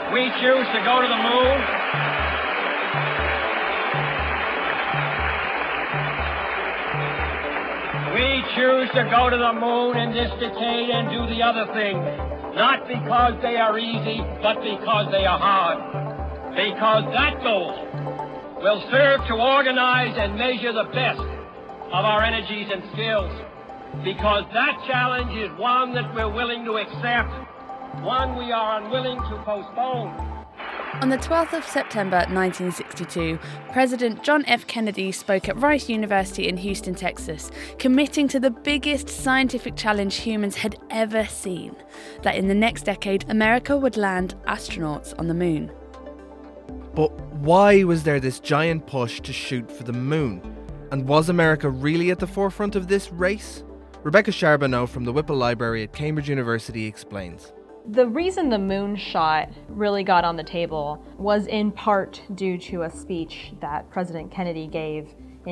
We choose to go to the moon. We choose to go to the moon in this decade and do the other things, not because they are easy, but because they are hard. Because that goal will serve to organize and measure the best of our energies and skills. Because that challenge is one that we're willing to accept, one we are unwilling to postpone. On the 12th of September 1962, President John F. Kennedy spoke at Rice University in Houston, Texas, committing to the biggest scientific challenge humans had ever seen, that in the next decade, America would land astronauts on the moon. But why was there this giant push to shoot for the moon? And was America really at the forefront of this race? Rebecca Charbonneau from the Whipple Library at Cambridge University explains. The reason the moonshot really got on the table was in part due to a speech that President Kennedy gave in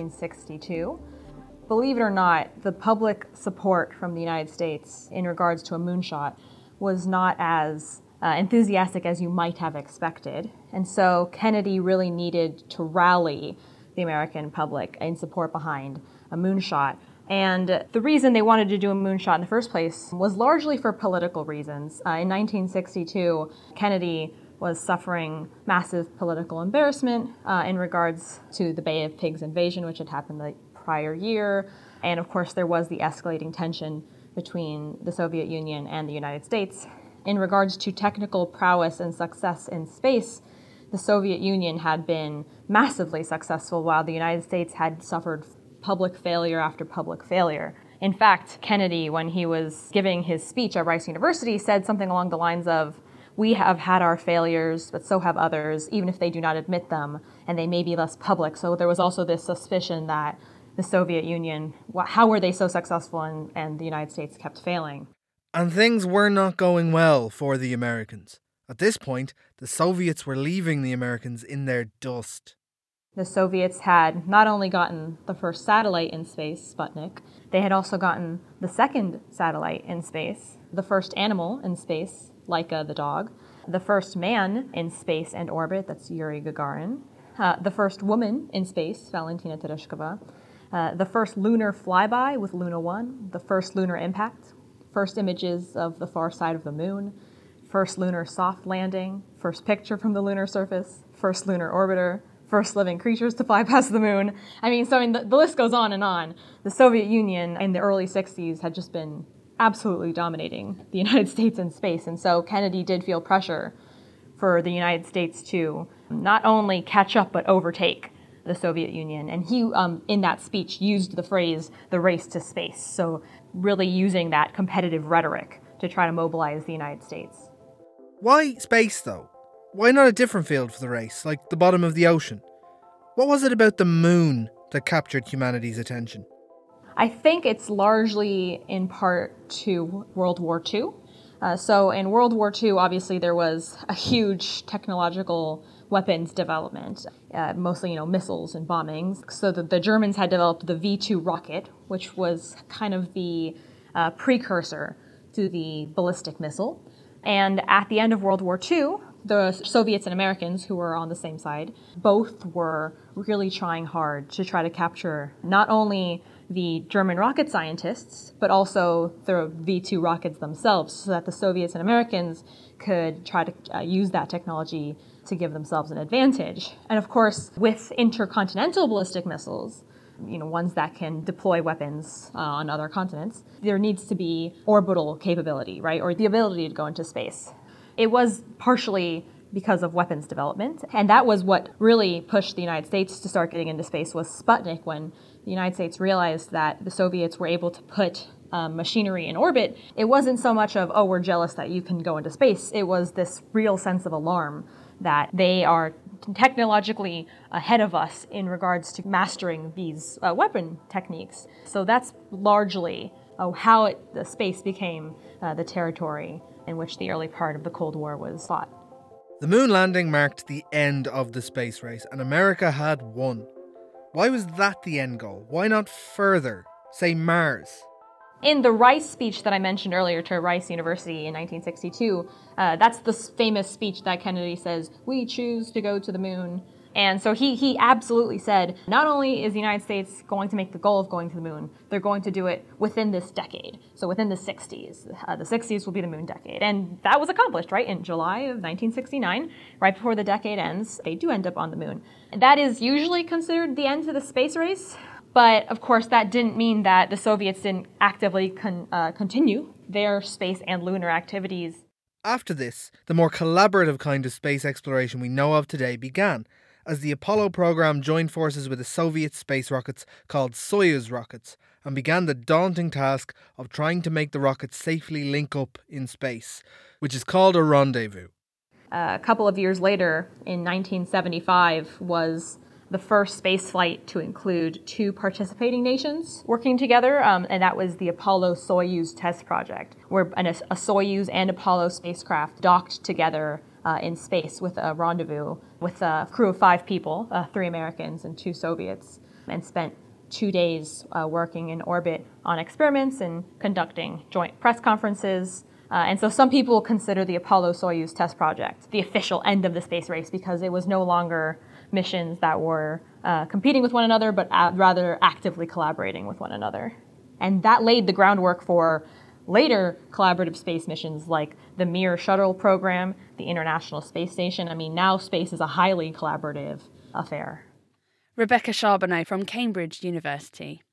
1962. Believe it or not, the public support from the United States in regards to a moonshot was not as enthusiastic as you might have expected. And so Kennedy really needed to rally the American public in support behind a moonshot. And the reason they wanted to do a moonshot in the first place was largely for political reasons. In 1962, Kennedy was suffering massive political embarrassment in regards to the Bay of Pigs invasion, which had happened the prior year. And of course, there was the escalating tension between the Soviet Union and the United States. In regards to technical prowess and success in space, the Soviet Union had been massively successful while the United States had suffered public failure after public failure. In fact, Kennedy, when he was giving his speech at Rice University, said something along the lines of, "We have had our failures, but so have others, even if they do not admit them, and they may be less public." So there was also this suspicion that the Soviet Union, how were they so successful and the United States kept failing? And things were not going well for the Americans. At this point, the Soviets were leaving the Americans in their dust. The Soviets had not only gotten the first satellite in space, Sputnik, they had also gotten the second satellite in space, the first animal in space, Laika the dog, the first man in space and orbit, that's Yuri Gagarin, the first woman in space, Valentina Tereshkova, the first lunar flyby with Luna 1, the first lunar impact, first images of the far side of the moon, first lunar soft landing, first picture from the lunar surface, first lunar orbiter, first living creatures to fly past the moon. The list goes on and on. The Soviet Union in the early 60s had just been absolutely dominating the United States in space. And so Kennedy did feel pressure for the United States to not only catch up, but overtake the Soviet Union. And he, in that speech, used the phrase, the race to space. So really using that competitive rhetoric to try to mobilize the United States. Why space, though? Why not a different field for the race, like the bottom of the ocean? What was it about the moon that captured humanity's attention? I think it's largely in part to World War II. So in World War II, obviously there was a huge technological weapons development, mostly missiles and bombings. So the Germans had developed the V-2 rocket, which was kind of the precursor to the ballistic missile. And at the end of World War II, the Soviets and Americans, who were on the same side, both were really trying hard to try to capture not only the German rocket scientists, but also the V-2 rockets themselves, so that the Soviets and Americans could try to use that technology to give themselves an advantage. And of course, with intercontinental ballistic missiles, ones that can deploy weapons on other continents, there needs to be orbital capability, right? Or the ability to go into space. It was partially because of weapons development, and that was what really pushed the United States to start getting into space was Sputnik, when the United States realized that the Soviets were able to put machinery in orbit. It wasn't so much of, we're jealous that you can go into space. It was this real sense of alarm that they are technologically ahead of us in regards to mastering these weapon techniques. So that's largely how the space became the territory in which the early part of the Cold War was fought. The moon landing marked the end of the space race, and America had won. Why was that the end goal? Why not further? Say Mars? In the Rice speech that I mentioned earlier to Rice University in 1962, that's the famous speech that Kennedy says, "We choose to go to the moon." And so he absolutely said, not only is the United States going to make the goal of going to the moon, they're going to do it within this decade. So within the 60s. The 60s will be the moon decade. And that was accomplished, right? In July of 1969, right before the decade ends, they do end up on the moon. And that is usually considered the end to the space race. But of course, that didn't mean that the Soviets didn't actively continue their space and lunar activities. After this, the more collaborative kind of space exploration we know of today began, as the Apollo program joined forces with the Soviet space rockets called Soyuz rockets and began the daunting task of trying to make the rockets safely link up in space, which is called a rendezvous. A couple of years later, in 1975, was the first space flight to include two participating nations working together, and that was the Apollo-Soyuz test project, where a Soyuz and Apollo spacecraft docked together in space with a rendezvous with a crew of 5 people, 3 Americans and 2 Soviets, and spent 2 days working in orbit on experiments and conducting joint press conferences. And so some people consider the Apollo-Soyuz test project the official end of the space race because it was no longer missions that were competing with one another, but rather actively collaborating with one another. And that laid the groundwork for later collaborative space missions like the Mir shuttle program, the International Space Station. I mean, now space is a highly collaborative affair. Rebecca Charbonneau from Cambridge University.